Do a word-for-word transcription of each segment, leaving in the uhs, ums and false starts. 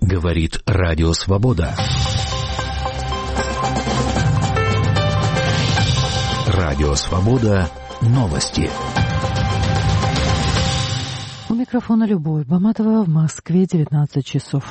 Говорит Радио Свобода. Радио Свобода. Новости. У микрофона Любовь Баматова. В Москве девятнадцать часов.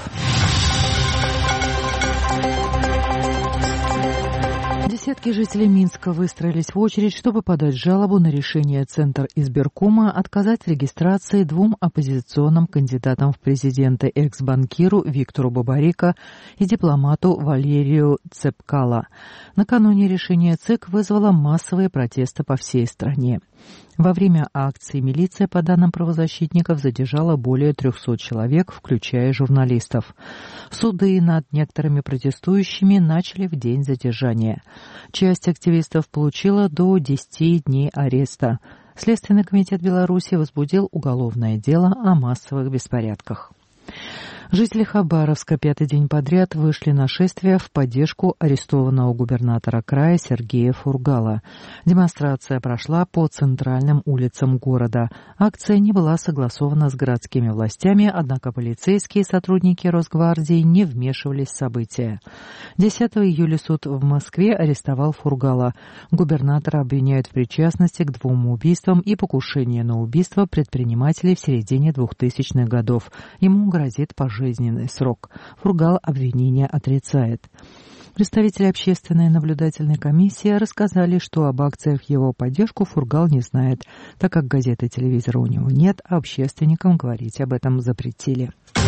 Десятки жителей Минска выстроились в очередь, чтобы подать жалобу на решение Центра избиркома отказать в регистрации двум оппозиционным кандидатам в президенты экс-банкиру Виктору Бабарико и дипломату Валерию Цепкало. Накануне решение ЦИК вызвало массовые протесты по всей стране. Во время акции милиция, по данным правозащитников, задержала более трехсот человек, включая журналистов. Суды над некоторыми протестующими начали в день задержания. Часть активистов получила до десяти дней ареста. Следственный комитет Беларуси возбудил уголовное дело о массовых беспорядках. Жители Хабаровска пятый день подряд вышли на шествие в поддержку арестованного губернатора края Сергея Фургала. Демонстрация прошла по центральным улицам города. Акция не была согласована с городскими властями, однако полицейские и сотрудники Росгвардии не вмешивались в события. десятого июля суд в Москве арестовал Фургала. Губернатора обвиняют в причастности к двум убийствам и покушении на убийство предпринимателей в середине двухтысячных годов. Ему грозит пожизненный жизненный срок. Фургал обвинения отрицает. Представители общественной наблюдательной комиссии рассказали, что об акциях в его поддержку Фургал не знает, так как газеты и телевизора у него нет, а общественникам говорить об этом запретили.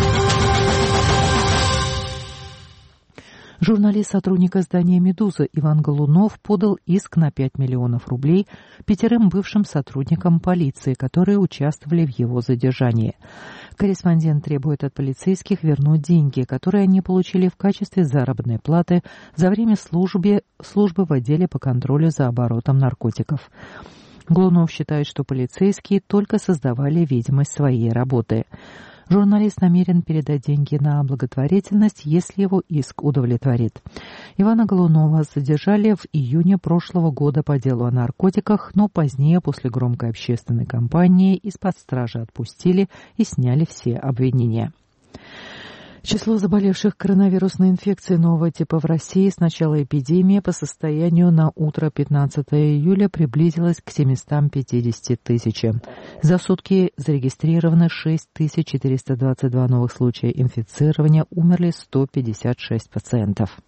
Журналист, сотрудник издания «Медуза» Иван Голунов подал иск на пять миллионов рублей пятерым бывшим сотрудникам полиции, которые участвовали в его задержании. Корреспондент требует от полицейских вернуть деньги, которые они получили в качестве заработной платы за время службы, службы в отделе по контролю за оборотом наркотиков. Голунов считает, что полицейские только создавали видимость своей работы. Журналист намерен передать деньги на благотворительность, если его иск удовлетворит. Ивана Голунова задержали в июне прошлого года по делу о наркотиках, но позднее, после громкой общественной кампании, из-под стражи отпустили и сняли все обвинения. Число заболевших коронавирусной инфекцией нового типа в России с начала эпидемии по состоянию на утро пятнадцатого июля приблизилось к семистам пятидесяти тысячам. За сутки зарегистрировано шесть тысяч четыреста двадцать два новых случая инфицирования, умерли сто пятьдесят шесть пациентов.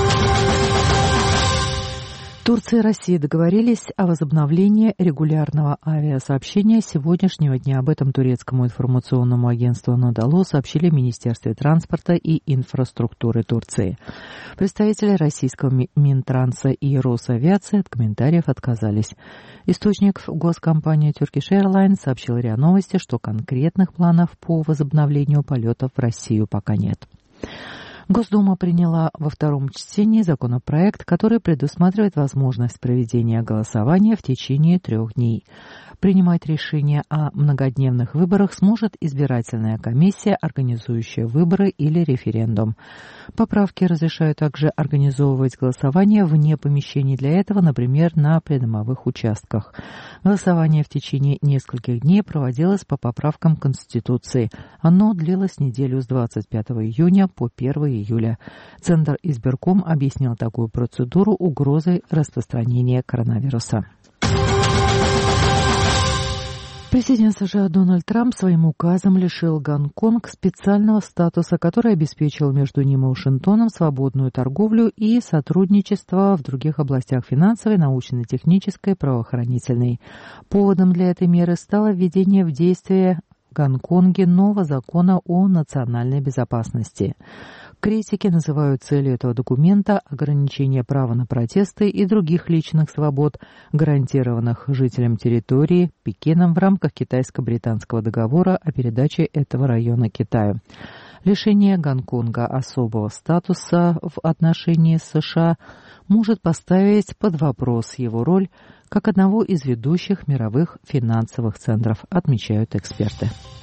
Турция и Россия договорились о возобновлении регулярного авиасообщения с сегодняшнего дня. Об этом турецкому информационному агентству «Анадолу» сообщили в Министерстве транспорта и инфраструктуры Турции. Представители российского Минтранса и Росавиации от комментариев отказались. Источник в госкомпании Turkish Airlines сообщил РИА Новости, что конкретных планов по возобновлению полетов в Россию пока нет. Госдума приняла во втором чтении законопроект, который предусматривает возможность проведения голосования в течение трех дней. Принимать решение о многодневных выборах сможет избирательная комиссия, организующая выборы или референдум. Поправки разрешают также организовывать голосование вне помещений для этого, например, на придомовых участках. Голосование в течение нескольких дней проводилось по поправкам Конституции. Оно длилось неделю с двадцать пятого июня по первого июля. Центр избирком объяснил такую процедуру угрозой распространения коронавируса. Президент США Дональд Трамп своим указом лишил Гонконг специального статуса, который обеспечил между ним и Вашингтоном свободную торговлю и сотрудничество в других областях финансовой, научно-технической, правоохранительной. Поводом для этой меры стало введение в действие в Гонконге нового закона о национальной безопасности. Критики называют целью этого документа ограничение права на протесты и других личных свобод, гарантированных жителям территории Пекином в рамках китайско-британского договора о передаче этого района Китаю. Лишение Гонконга особого статуса в отношении США может поставить под вопрос его роль как одного из ведущих мировых финансовых центров, отмечают эксперты.